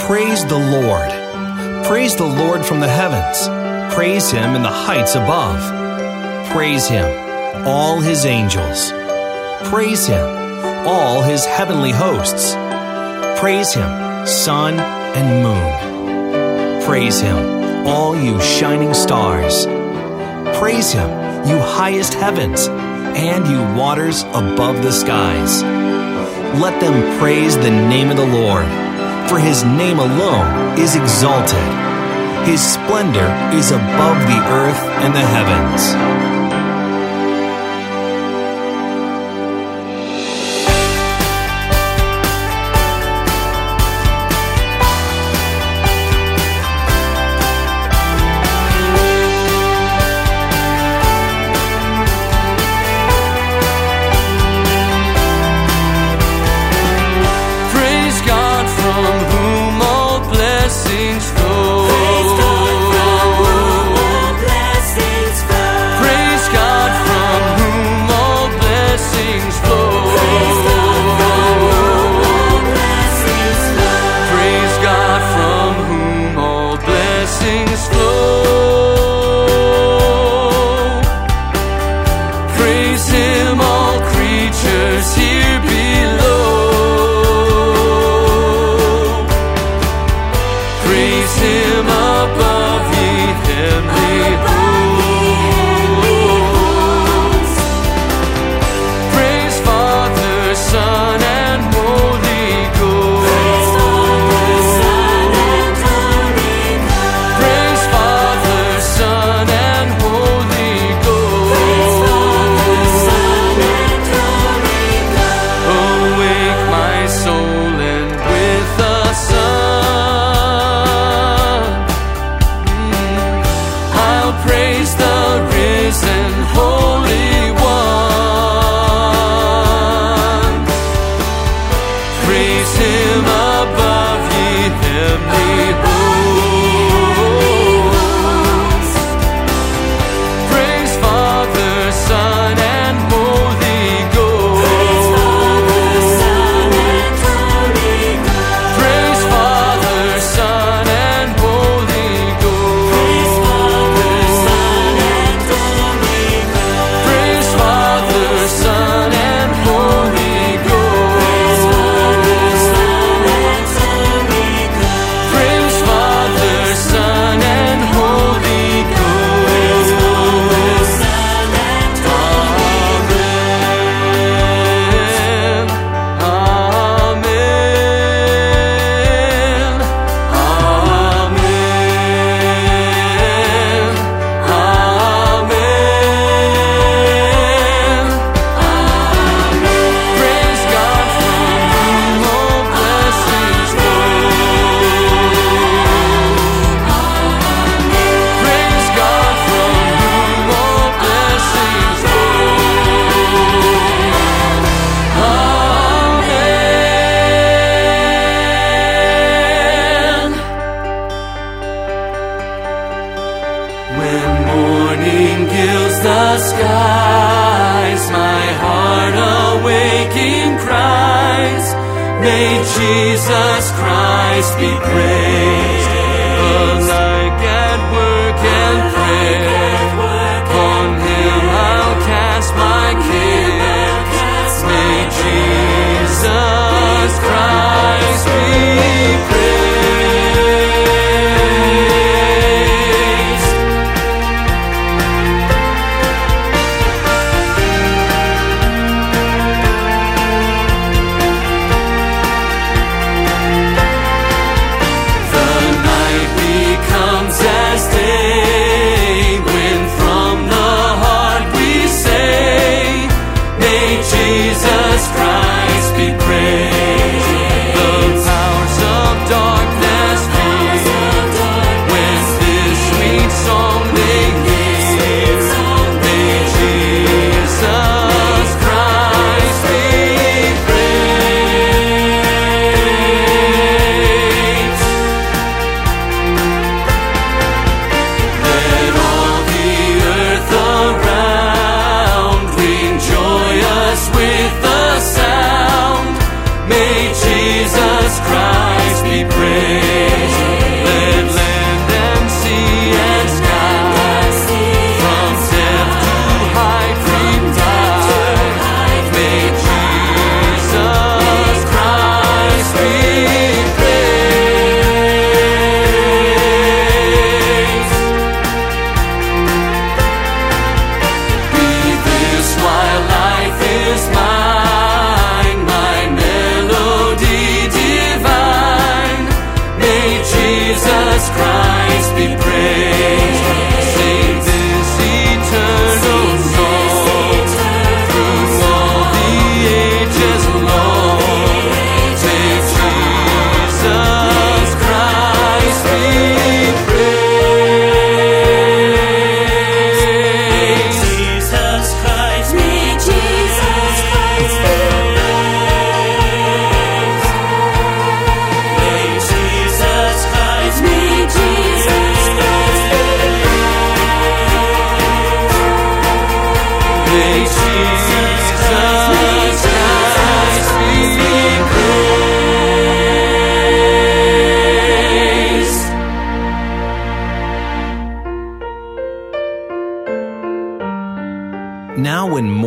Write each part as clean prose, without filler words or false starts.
Praise the Lord. Praise the Lord from the heavens. Praise Him in the heights above. Praise Him, all His angels. Praise Him, all His heavenly hosts. Praise Him, sun and moon. Praise Him, all you shining stars. Praise Him, you highest heavens, and you waters above the skies. Let them praise the name of the Lord, for His name alone is exalted. His splendor is above the earth and the heavens. May Jesus Christ be praised, alike at work and prayer. On Him I'll cast my cares. May Jesus Christ be praised. Jesus Christ be praised. The powers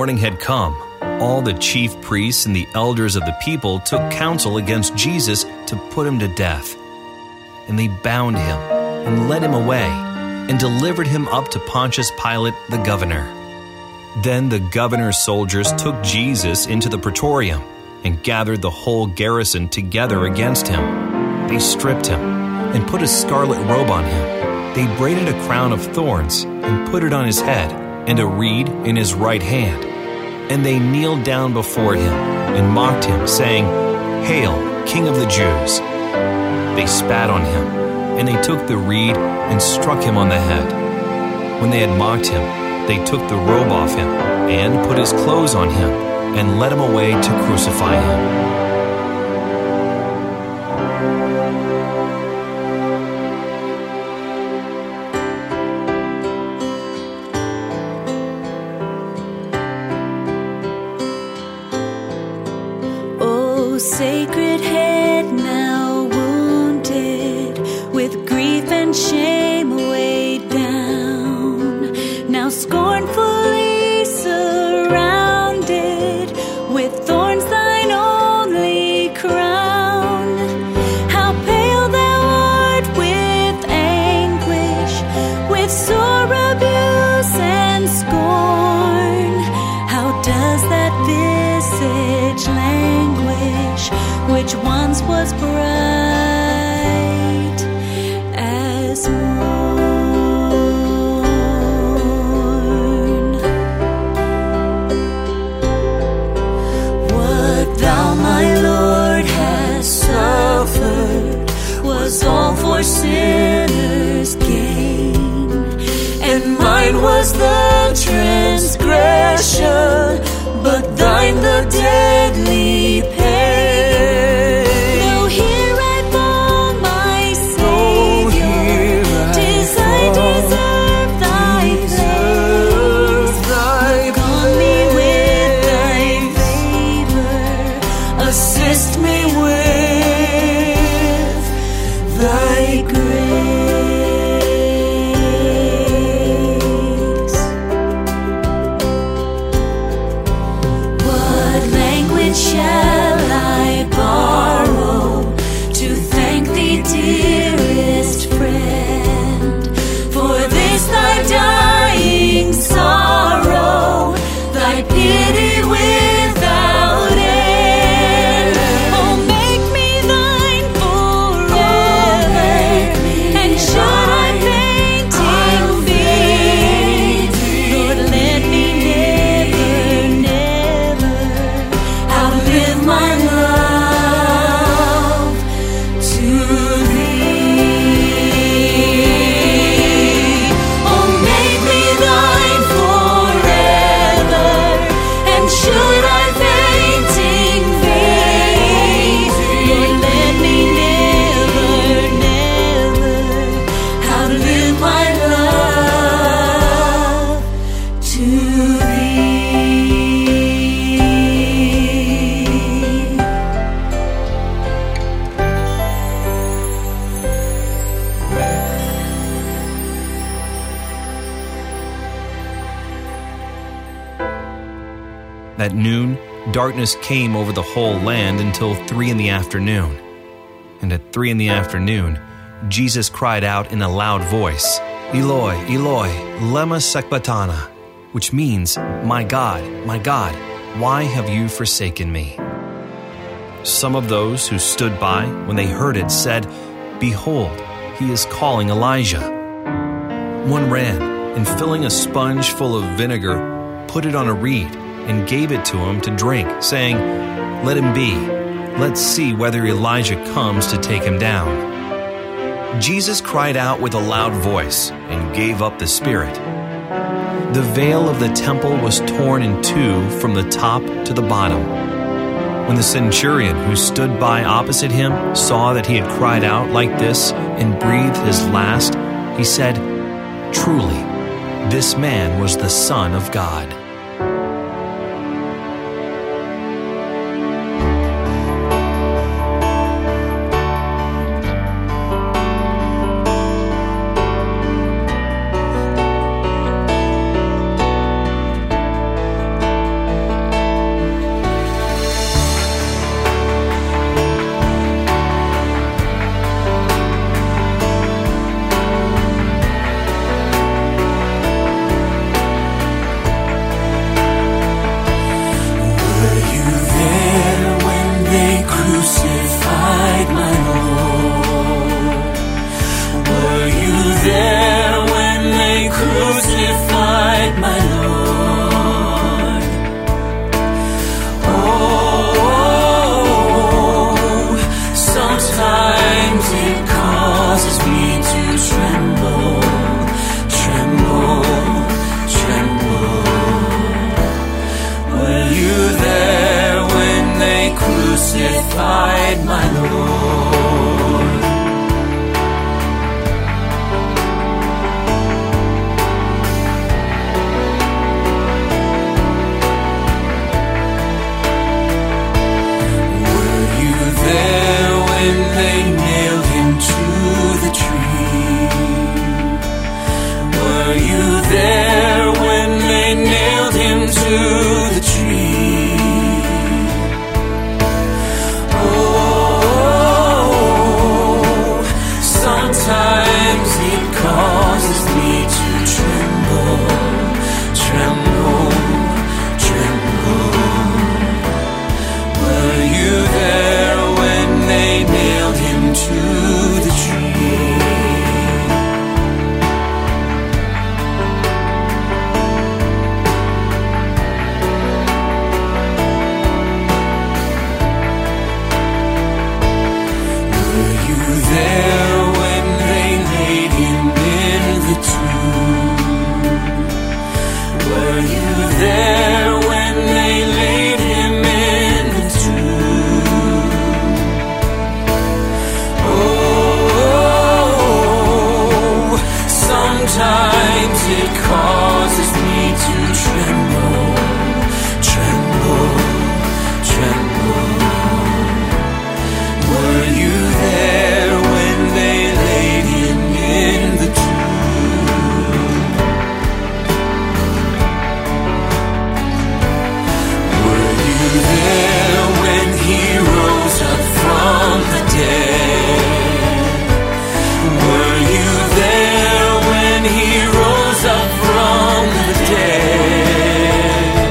morning had come, all the chief priests and the elders of the people took counsel against Jesus to put him to death. And they bound him and led him away and delivered him up to Pontius Pilate the governor. Then the governor's soldiers took Jesus into the praetorium and gathered the whole garrison together against him. They stripped him and put a scarlet robe on him. They braided a crown of thorns and put it on his head and a reed in his right hand. And they kneeled down before him and mocked him, saying, "Hail, King of the Jews!" They spat on him, and they took the reed and struck him on the head. When they had mocked him, they took the robe off him and put his clothes on him and led him away to crucify him. Sacred head now wounded, with grief and shame weighed down, now scornfully surrounded, with thorns thine only crown. How pale thou art with anguish, with sore abuse and scorn. How does that visage languish, which once was bright as morn. What thou, my Lord, hast suffered was all for sinners' gain, and mine was the transgression, but thine the deadly pain. Assist me with thy grace. What language shall I borrow to thank thee, dearest friend, for this thy dying sorrow, thy pity without end. At noon, darkness came over the whole land until 3 p.m. And at 3 p.m, Jesus cried out in a loud voice, "Eloi, Eloi, lema sabachthani," which means, my God, why have you forsaken me?" Some of those who stood by when they heard it said, "Behold, he is calling Elijah." One ran, and filling a sponge full of vinegar, put it on a reed, and gave it to him to drink, saying, "Let him be. Let's see whether Elijah comes to take him down." Jesus cried out with a loud voice and gave up the spirit. The veil of the temple was torn in two from the top to the bottom. When the centurion who stood by opposite him saw that he had cried out like this and breathed his last, he said, "Truly, this man was the Son of God." crucified my Lord. Were you there when they nailed him to the tree? Were you there when they nailed him to the tree? Sometimes it causes me to tremble, tremble, tremble. Were you there when they nailed him to the tree? Were you there? There when they laid him in the tomb. Oh, sometimes it causes me to tremble, tremble, tremble. Were you there when they laid him in the tomb? There when he rose up from the dead? Were you there when he rose up from the dead?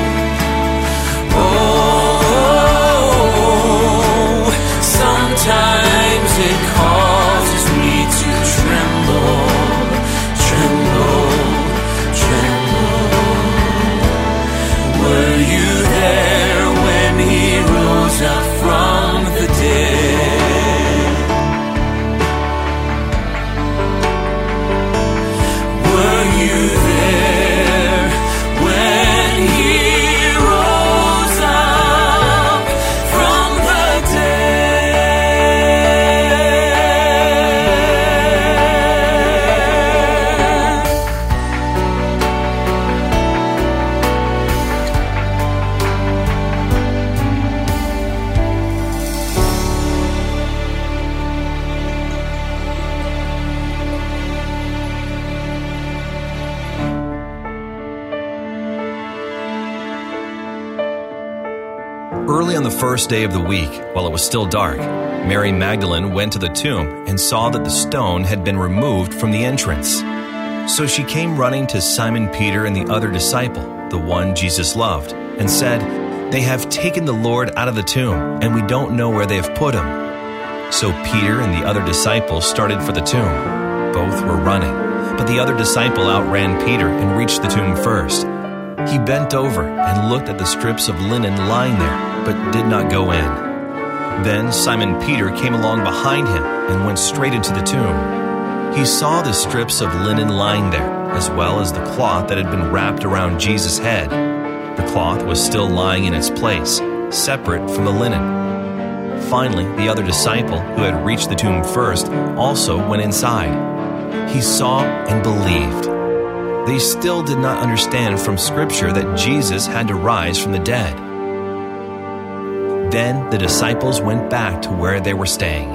Oh, sometimes it causes me to tremble, tremble, tremble. Were you there when he rose up from the dead? Were you there when he rose up from the dead? Early on the first day of the week, while it was still dark, Mary Magdalene went to the tomb and saw that the stone had been removed from the entrance. So she came running to Simon Peter and the other disciple, the one Jesus loved, and said, "They have taken the Lord out of the tomb, and we don't know where they have put him." So Peter and the other disciple started for the tomb. Both were running, but the other disciple outran Peter and reached the tomb first. He bent over and looked at the strips of linen lying there, but did not go in. Then Simon Peter came along behind him and went straight into the tomb. He saw the strips of linen lying there, as well as the cloth that had been wrapped around Jesus' head. The cloth was still lying in its place, separate from the linen. Finally, the other disciple, who had reached the tomb first, also went inside. He saw and believed. They still did not understand from Scripture that Jesus had to rise from the dead. Then the disciples went back to where they were staying.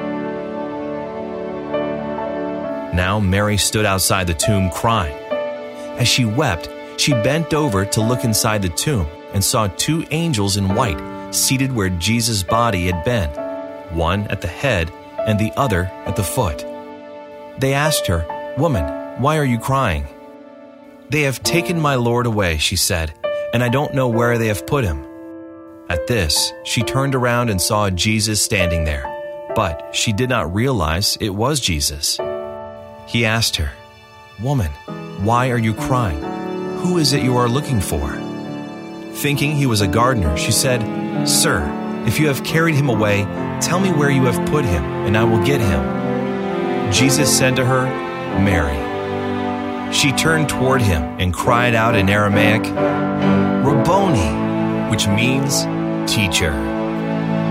Now Mary stood outside the tomb crying. As she wept, she bent over to look inside the tomb and saw 2 angels in white seated where Jesus' body had been, one at the head and the other at the foot. They asked her, "Woman, why are you crying?" "They have taken my Lord away," she said, "and I don't know where they have put him." At this, she turned around and saw Jesus standing there, but she did not realize it was Jesus. He asked her, "Woman, why are you crying? Who is it you are looking for?" Thinking he was a gardener, she said, "Sir, if you have carried him away, tell me where you have put him, and I will get him." Jesus said to her, "Mary." She turned toward him and cried out in Aramaic, "Rabboni," which means teacher.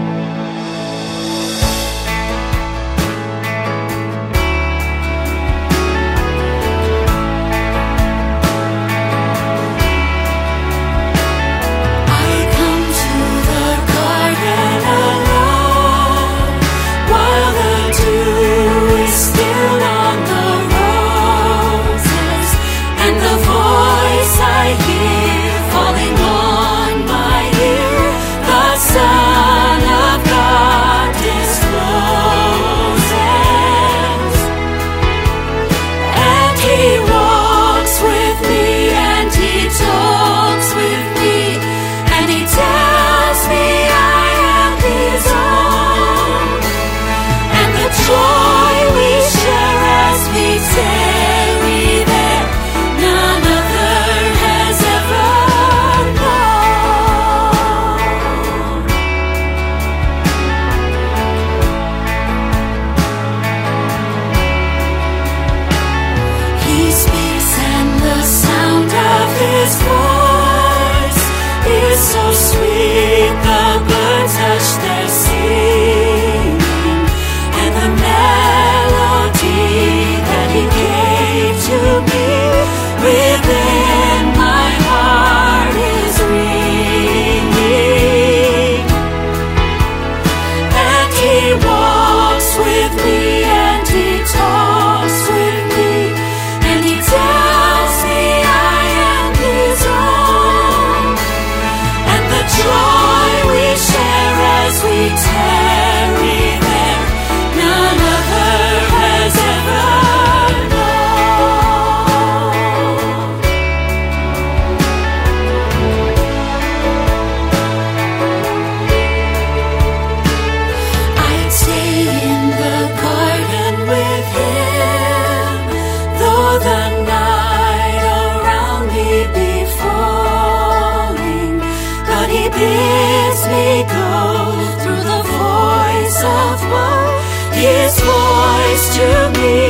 of woe, His voice to me